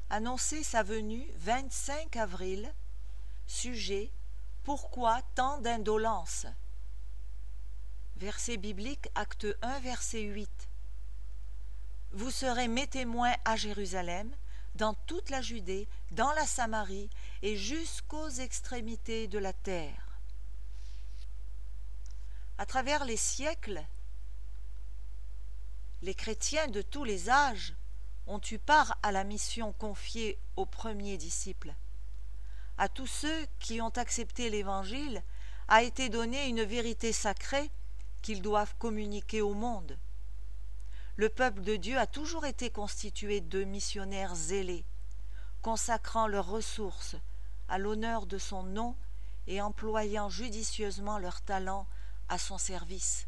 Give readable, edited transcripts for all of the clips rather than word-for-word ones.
annonçait sa venue 25 avril, sujet « Pourquoi tant d'indolence ?» Verset biblique, acte 1, verset 8. Vous serez mes témoins à Jérusalem, dans toute la Judée, dans la Samarie et jusqu'aux extrémités de la terre. À travers les siècles, les chrétiens de tous les âges ont eu part à la mission confiée aux premiers disciples. À tous ceux qui ont accepté l'Évangile a été donnée une vérité sacrée qu'ils doivent communiquer au monde. Le peuple de Dieu a toujours été constitué de missionnaires zélés, consacrant leurs ressources à l'honneur de son nom et employant judicieusement leurs talents à son service.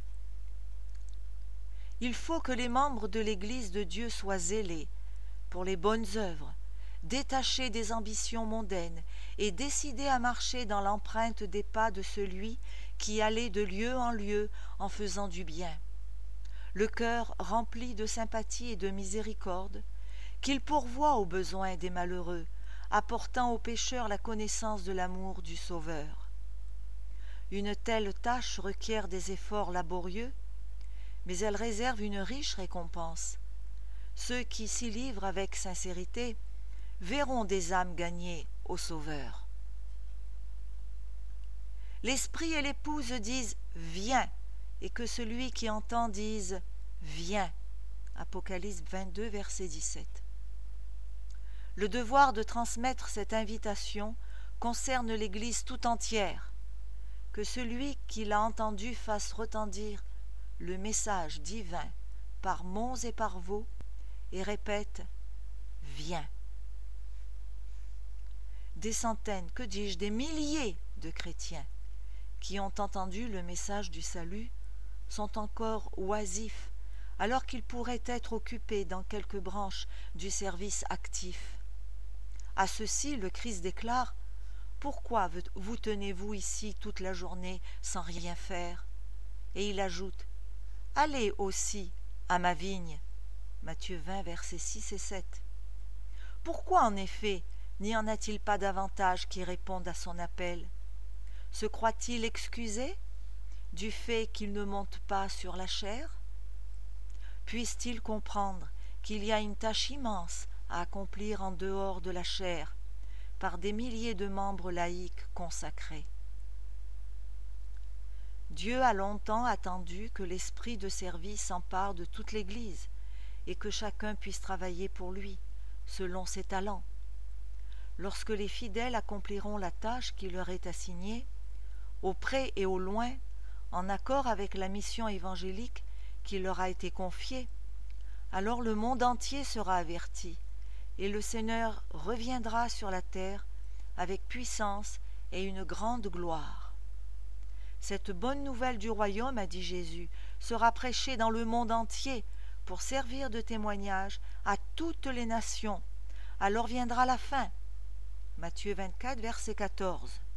Il faut que les membres de l'Église de Dieu soient zélés pour les bonnes œuvres, détachés des ambitions mondaines et décidés à marcher dans l'empreinte des pas de celui qui allait de lieu en lieu en faisant du bien. Le cœur rempli de sympathie et de miséricorde, qu'il pourvoit aux besoins des malheureux, apportant aux pécheurs la connaissance de l'amour du Sauveur. Une telle tâche requiert des efforts laborieux, mais elle réserve une riche récompense. Ceux qui s'y livrent avec sincérité verront des âmes gagnées au Sauveur. L'esprit et l'épouse disent « Viens », et que celui qui entend dise « Viens ». Apocalypse 22, verset 17. Le devoir de transmettre cette invitation concerne l'Église tout entière. Que celui qui l'a entendu fasse retentir le message divin par monts et par vaux et répète « Viens ». Des centaines, que dis-je, des milliers de chrétiens qui ont entendu le message du salut sont encore oisifs alors qu'ils pourraient être occupés dans quelque branche du service actif. À ceci, le Christ déclare « Pourquoi vous tenez-vous ici toute la journée sans rien faire ?» Et il ajoute « Allez aussi à ma vigne » Matthieu 20, versets 6 et 7. Pourquoi en effet n'y en a-t-il pas davantage qui répondent à son appel? Se croit-il excusé du fait qu'il ne monte pas sur la chair? Puisse-t-il comprendre qu'il y a une tâche immense à accomplir en dehors de la chair par des milliers de membres laïcs consacrés? Dieu a longtemps attendu que l'esprit de service s'empare de toute l'Église et que chacun puisse travailler pour lui, selon ses talents. Lorsque les fidèles accompliront la tâche qui leur est assignée, au près et au loin, en accord avec la mission évangélique qui leur a été confiée, alors le monde entier sera averti et le Seigneur reviendra sur la terre avec puissance et une grande gloire. Cette bonne nouvelle du royaume, a dit Jésus, sera prêchée dans le monde entier pour servir de témoignage à toutes les nations. Alors viendra la fin. Matthieu 24, verset 14.